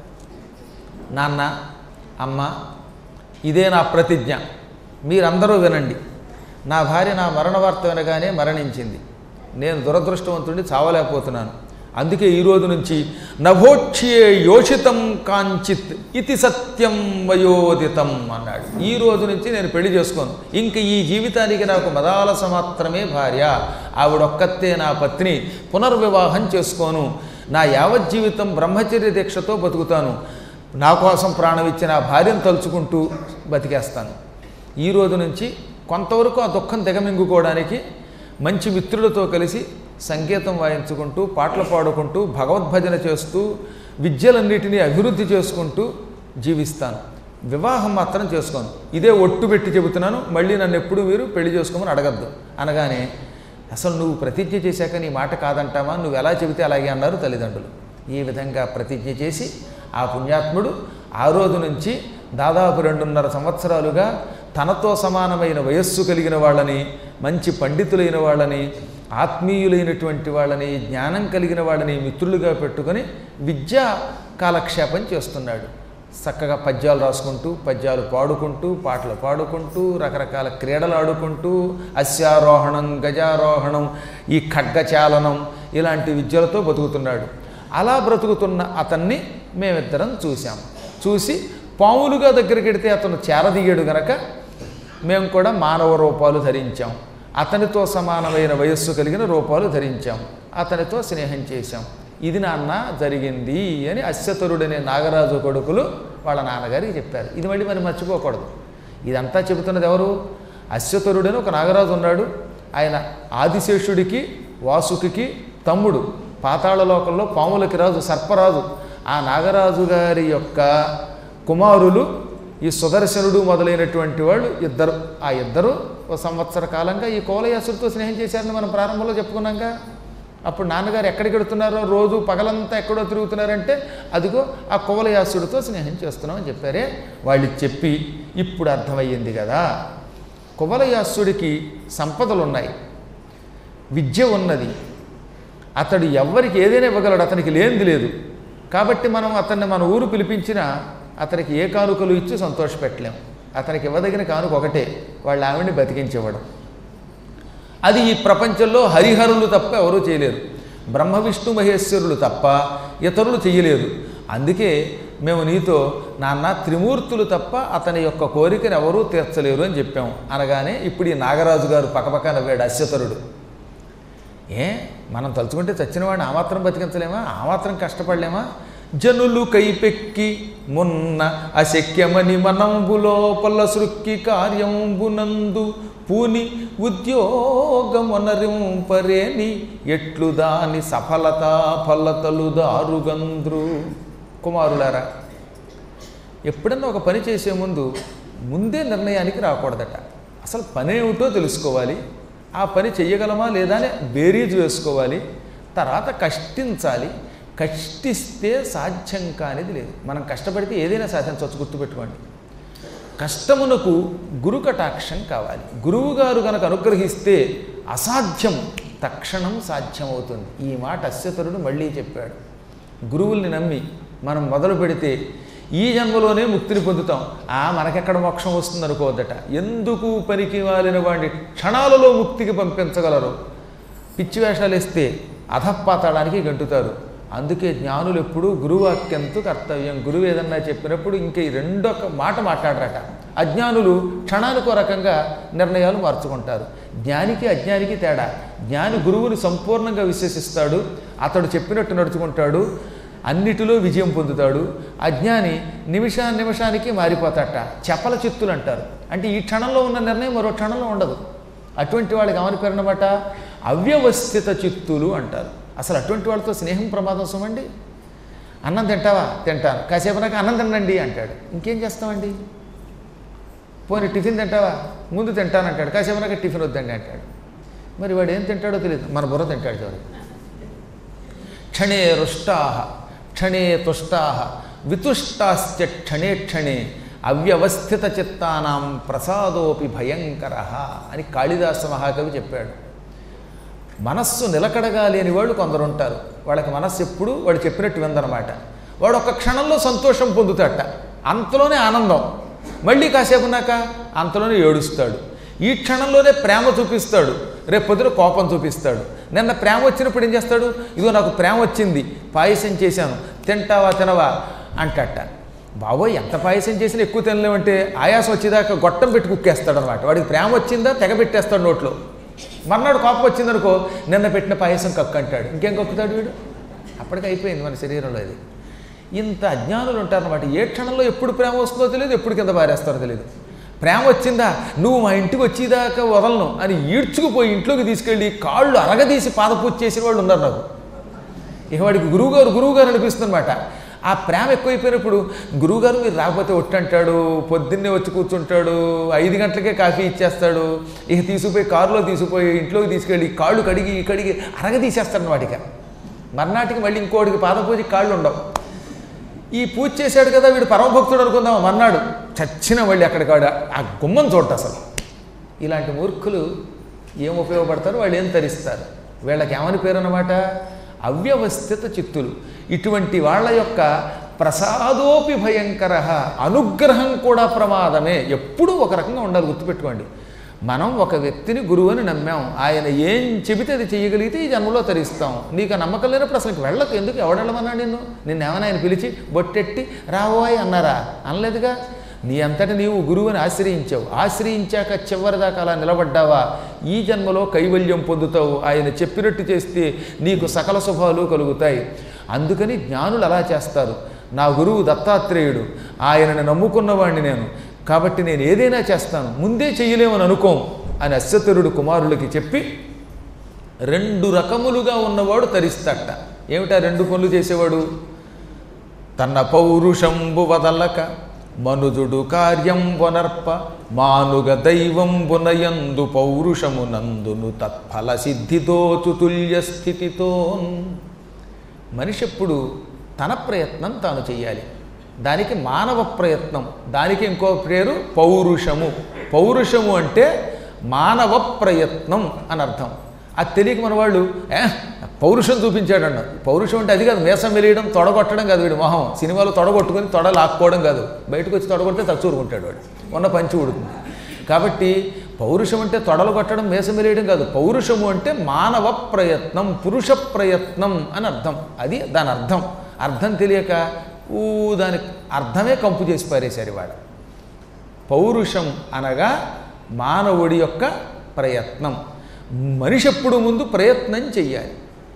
[SPEAKER 1] నాన్న అమ్మ ఇదే నా ప్రతిజ్ఞ, మీరందరూ వినండి. నా భార్య నా మరణ వార్త వినగానే మరణించింది. నేను దురదృష్టవంతుడిని, చావలేకపోతున్నాను. అందుకే ఈ రోజు నుంచి నభోక్ష్యే యోషితం కాంచిత్ ఇది సత్యం వయోదితం అన్నాడు. ఈ రోజు నుంచి నేను పెళ్లి చేసుకోను. ఇంక ఈ జీవితానికి నాకు మదాలస మాత్రమే భార్య, ఆవిడొక్కతే నా పత్ని. పునర్వివాహం చేసుకోను. నా యావజ్జీవితం బ్రహ్మచర్య దీక్షతో బతుకుతాను. నా కోసం ప్రాణం ఇచ్చిన ఆ భార్యను తలుచుకుంటూ బతికేస్తాను. ఈ రోజు నుంచి కొంతవరకు ఆ దుఃఖం దిగమింగుకోవడానికి మంచి మిత్రులతో కలిసి సంగీతం వాయించుకుంటూ, పాటలు పాడుకుంటూ, భగవద్భజన చేస్తూ, విద్యలన్నిటినీ అభివృద్ధి చేసుకుంటూ జీవిస్తాను. వివాహం మాత్రం చేసుకోను. ఇదే ఒట్టు పెట్టి చెబుతున్నాను. మళ్ళీ నన్ను ఎప్పుడు మీరు పెళ్లి చేసుకోమని అడగద్దు అనగానే, అసలు నువ్వు ప్రతిజ్ఞ చేశాక నీ మాట కాదంటావా, నువ్వు ఎలా చెబితే అలాగే అన్నారు తల్లిదండ్రులు. ఈ విధంగా ప్రతిజ్ఞ చేసి ఆ పుణ్యాత్ముడు ఆ రోజు నుంచి దాదాపు రెండున్నర సంవత్సరాలుగా తనతో సమానమైన వయస్సు కలిగిన వాళ్ళని, మంచి పండితులైన వాళ్ళని, ఆత్మీయులైనటువంటి వాళ్ళని, జ్ఞానం కలిగిన వాళ్ళని మిత్రులుగా పెట్టుకొని విద్యా కాలక్షేపం చేస్తున్నాడు. చక్కగా పద్యాలు రాసుకుంటూ, పద్యాలు పాడుకుంటూ, పాటలు పాడుకుంటూ, రకరకాల క్రీడలు ఆడుకుంటూ, అశ్వారోహణం, గజారోహణం, ఈ ఖడ్గచాలనం ఇలాంటి విద్యలతో బతుకుతున్నాడు. అలా బ్రతుకుతున్న అతన్ని మేమిద్దరం చూసాం. చూసి పాములుగా దగ్గరికి వెడితే అతను చేరదీయడు గనక మేము కూడా మానవ రూపాలు ధరించాం. అతనితో సమానమైన వయస్సు కలిగిన రూపాలు ధరించాం. అతనితో స్నేహం చేశాం. ఇది నాన్న జరిగింది అని అశ్వతరుడనే నాగరాజు కొడుకులు వాళ్ళ నాన్నగారికి చెప్పారు. ఇది మళ్ళీ మరి మర్చిపోకూడదు. ఇదంతా చెబుతున్నది ఎవరు? అశ్వతరుడని ఒక నాగరాజు ఉన్నాడు. ఆయన ఆదిశేషుడికి వాసుకి తమ్ముడు. పాతాళ లోకంలో పాములకి రాజు, సర్పరాజు. ఆ నాగరాజు గారి యొక్క కుమారులు ఈ సుదర్శనుడు మొదలైనటువంటి వాళ్ళు ఇద్దరు. ఆ ఇద్దరు ఒక సంవత్సర కాలంగా ఈ కువలయాసుడితో స్నేహం చేశారని మనం ప్రారంభంలో చెప్పుకున్నాక. అప్పుడు నాన్నగారు ఎక్కడికి వెడుతున్నారో, రోజు పగలంతా ఎక్కడో తిరుగుతున్నారంటే అదిగో ఆ కువలయాసుడితో స్నేహం చేస్తున్నామని చెప్పారే. వాళ్ళు చెప్పి ఇప్పుడు అర్థమయ్యింది కదా, కువలయాసుడికి సంపదలు ఉన్నాయి, విద్య ఉన్నది, అతడు ఎవరికి ఏదైనా ఇవ్వగలడు, అతనికి లేనిది లేదు. కాబట్టి మనం అతన్ని మన ఊరు పిలిపించినా అతనికి ఏ కానుకలు ఇచ్చి సంతోషపెట్టలేం. అతనికి ఇవ్వదగిన కానుక ఒకటే, వాళ్ళ ఆవిడ్ని బతికించేవ్వడం. అది ఈ ప్రపంచంలో హరిహరులు తప్ప ఎవరూ చేయలేరు, బ్రహ్మ విష్ణు మహేశ్వరులు తప్ప ఇతరులు చేయలేరు. అందుకే మేము నీతో నాన్న త్రిమూర్తులు తప్ప అతని యొక్క కోరికను ఎవరూ తీర్చలేరు అని చెప్పాము. అనగానే ఇప్పుడు ఈ నాగరాజు గారు పక్కపక్క నవ్వాడు అశ్వతరుడు. ఏ మనం తలుచుకుంటే చచ్చిన వాడిని ఆ మాత్రం బతికించలేమా, ఆ మాత్రం కష్టపడలేమా? జనులు కైపెక్కి మొన్న అశక్యమని మనంబులోపల సృక్కి కార్యంబునందు పూని ఉద్యోగమొనరింపరేని ఎట్లు దాని సఫలత ఫలతలు దారుగంద్రు. కుమారులారా, ఎప్పుడన్నా ఒక పని చేసే ముందు ముందే నిర్ణయానికి రాకూడదట. అసలు పని ఏమిటో తెలుసుకోవాలి, ఆ పని చెయ్యగలమా లేదా అని బేరీజు వేసుకోవాలి, తర్వాత కష్టించాలి. కష్టిస్తే సాధ్యం కానిది లేదు. మనం కష్టపడితే ఏదైనా సాధించవచ్చు, గుర్తుపెట్టుకోండి. కష్టమునకు గురు కటాక్షం కావాలి. గురువుగారు కనుక అనుగ్రహిస్తే అసాధ్యం తక్షణం సాధ్యమవుతుంది. ఈ మాట అశ్వతరుడు మళ్ళీ చెప్పాడు. గురువుల్ని నమ్మి మనం మొదలు పెడితే ఈ జన్మలోనే ముక్తిని పొందుతాం. ఆ మనకెక్కడ మోక్షం వస్తుంది అనుకోవద్దట. ఎందుకు పనికి వాలిన వాడిని క్షణాలలో ముక్తికి పంపించగలరు. పిచ్చి వేషాలు వేస్తే అధపాతాళానికి గంటుతారు. అందుకే జ్ఞానులు ఎప్పుడూ గురువాక్యంతో కర్తవ్యం. గురువు ఏదన్నా చెప్పినప్పుడు ఇంక ఈ రెండొక మాట మాట్లాడరట. అజ్ఞానులు క్షణానికో రకంగా నిర్ణయాలు మార్చుకుంటారు. జ్ఞానికి అజ్ఞానికి తేడా. జ్ఞాని గురువుని సంపూర్ణంగా విశ్వసిస్తాడు, అతడు చెప్పినట్టు నడుచుకుంటాడు, అన్నిటిలో విజయం పొందుతాడు. అజ్ఞాని నిమిషా నిమిషానికి మారిపోతాట. చపల చిత్తులు అంటారు. అంటే ఈ క్షణంలో ఉన్న నిర్ణయం మరో క్షణంలో ఉండదు. అటువంటి వాళ్ళకి ఏమని పేరు అన్నమాట, అవ్యవస్థిత చిత్తులు అంటారు. అసలు అటువంటి వాళ్ళతో స్నేహం ప్రమాదం సుమండి. అన్నం తింటావా? తింటాను. కాసేపు నాకు అన్నం తినండి అంటాడు. ఇంకేం చేస్తామండి? పోనీ టిఫిన్ తింటావా? ముందు తింటాను అంటాడు. కాసేపు నాకు టిఫిన్ వద్దండి అంటాడు. మరి వాడు ఏం తింటాడో తెలియదు, మన బుర్ర తింటాడు చూడు. క్షణే రుష్టాహ క్షణే తుష్టాహ వితుష్టాశ్చ క్షణే క్షణే అవ్యవస్థిత చిత్తానాం ప్రసాదోపి భయంకర అని కాళిదాస మహాకవి చెప్పాడు. మనస్సు నిలకడగా లేని వాళ్ళు కొందరు ఉంటారు. వాళ్ళకి మనస్సు ఎప్పుడు వాడు చెప్పినట్టు విందనమాట. వాడు ఒక క్షణంలో సంతోషం పొందుతాట, అంతలోనే ఆనందం. మళ్ళీ కాసేపు ఉన్నాక అంతలోనే ఏడుస్తాడు. ఈ క్షణంలోనే ప్రేమ చూపిస్తాడు, రేపు పొద్దున కోపం చూపిస్తాడు. నిన్న ప్రేమ వచ్చినప్పుడు ఏం చేస్తాడు? ఇదిగో నాకు ప్రేమ వచ్చింది, పాయసం చేశాను, తింటావా తినవా అంటట. బాబోయ్, ఎంత పాయసం చేసినా ఎక్కువ తినలేమంటే ఆయాసం వచ్చేదాకా గొట్టం పెట్టి కుక్కేస్తాడు అనమాట. వాడికి ప్రేమ వచ్చిందా తెగ పెట్టేస్తాడు నోట్లో. మర్నాడు కోపం వచ్చిందనుకో, నిన్న పెట్టిన పాయసం కక్కు అంటాడు. ఇంకేం కక్కుతాడు వీడు? అప్పటికి అయిపోయింది మన శరీరంలో అది. ఇంత అజ్ఞానులు ఉంటారన్నమాట. ఏ క్షణంలో ఎప్పుడు ప్రేమ వస్తుందో తెలియదు, ఎప్పుడు కింద పారేస్తారో తెలియదు. ప్రేమ వచ్చిందా, నువ్వు మా ఇంటికి వచ్చేదాకా వదలను అని ఈడ్చుకుపోయి ఇంట్లోకి తీసుకెళ్ళి కాళ్ళు అరగదీసి పాదపూజ చేసిన వాళ్ళు ఉన్నారు నాకు. ఇక వాడికి గురువుగారు గురువుగారు అనిపిస్తుంది అనమాట. ఆ ప్రేమ ఎక్కువైపోయినప్పుడు గురువుగారు మీరు రాకపోతే ఒట్టంటాడు, పొద్దున్నే వచ్చి కూర్చుంటాడు, ఐదు గంటలకే కాఫీ ఇచ్చేస్తాడు. ఇక తీసుకుపోయి కారులో తీసుకుపోయి ఇంట్లోకి తీసుకెళ్ళి కాళ్ళు కడిగి కడిగి అరగదీసేస్తాడు వాడిక. మర్నాటికి మళ్ళీ ఇంకోటికి పాదపూజకి కాళ్ళు ఉండవు. ఈ పూజ చేశాడు కదా వీడు పరమభక్తుడు అనుకుందాం, మర్నాడు చచ్చిన మళ్ళీ అక్కడికి వాడు ఆ గుమ్మం చూడట. అసలు ఇలాంటి మూర్ఖులు ఏం ఉపయోగపడతారు, వాళ్ళు ఏం తరిస్తారు? వీళ్ళకి ఏమని పేరు అన్నమాట, అవ్యవస్థిత చిత్తులు. ఇటువంటి వాళ్ళ యొక్క ప్రసాదోపి భయంకర, అనుగ్రహం కూడా ప్రమాదమే. ఎప్పుడూ ఒక రకంగా ఉండాలి, గుర్తుపెట్టుకోండి. మనం ఒక వ్యక్తిని గురువు అని నమ్మాం, ఆయన ఏం చెబితే అది చేయగలిగితే ఈ జన్మలో తరిస్తాం. నీకు ఆ నమ్మకం లేనప్పుడు అసలు వెళ్ళకు. ఎందుకు? ఎవడెళ్ళమన్నాడు నిన్ను? నిన్ను ఏమైనా ఆయన పిలిచి బొట్టెట్టి రావోయ్ అన్నారా? అనలేదుగా. నీ అంతటి నీవు గురువుని ఆశ్రయించావు. ఆశ్రయించాక చివరిదాకా అలా నిలబడ్డావా, ఈ జన్మలో కైవల్యం పొందుతావు. ఆయన చెప్పినట్టు చేస్తే నీకు సకల శుభాలు కలుగుతాయి. అందుకని జ్ఞానులు అలా చేస్తారు. నా గురువు దత్తాత్రేయుడు, ఆయనను నమ్ముకున్నవాడిని నేను, కాబట్టి నేను ఏదైనా చేస్తాను, ముందే చెయ్యలేమని అనుకోం అని అశ్వతరుడు కుమారులకి చెప్పి రెండు రకములుగా ఉన్నవాడు తరిస్తాట. ఏమిటా రెండు పనులు చేసేవాడు? తన పౌరుషంబు వదలక మనుజుడు కార్యం వనర్ప మానుగ దైవం బునయందు పౌరుషమునందును తత్ఫల సిద్ధితో తుతుల్య స్థితితో. మనిషి ఎప్పుడు తన ప్రయత్నం తాను చెయ్యాలి. దానికి మానవ ప్రయత్నం, దానికి ఇంకో పేరు పౌరుషము. పౌరుషము అంటే మానవ ప్రయత్నం అని అర్థం. అది తెలియక మన వాళ్ళు ఏ పౌరుషం చూపించాడన్న. పౌరుషం అంటే అది కాదు, మేసం వెలియడం, తొడగొట్టడం కాదు. వీడు మొహం సినిమాలో తొడగొట్టుకొని తొడ లాక్కోవడం కాదు. బయటకు వచ్చి తొడగొడితే తచ్చూరుకుంటాడు వాడు, ఉన్న పంచి ఉడుతుంది. కాబట్టి పౌరుషం అంటే తొడలు కొట్టడం, మేసం వెలియడం కాదు. పౌరుషము అంటే మానవ ప్రయత్నం, పురుష ప్రయత్నం అని అర్థం. అది దాని అర్థం. అర్థం తెలియక ఊ దాని అర్థమే కంపు చేసి పారేశారు వాడు. పౌరుషం అనగా మానవుడి యొక్క ప్రయత్నం. మనిషి ఎప్పుడు ముందు ప్రయత్నం చెయ్యాలి.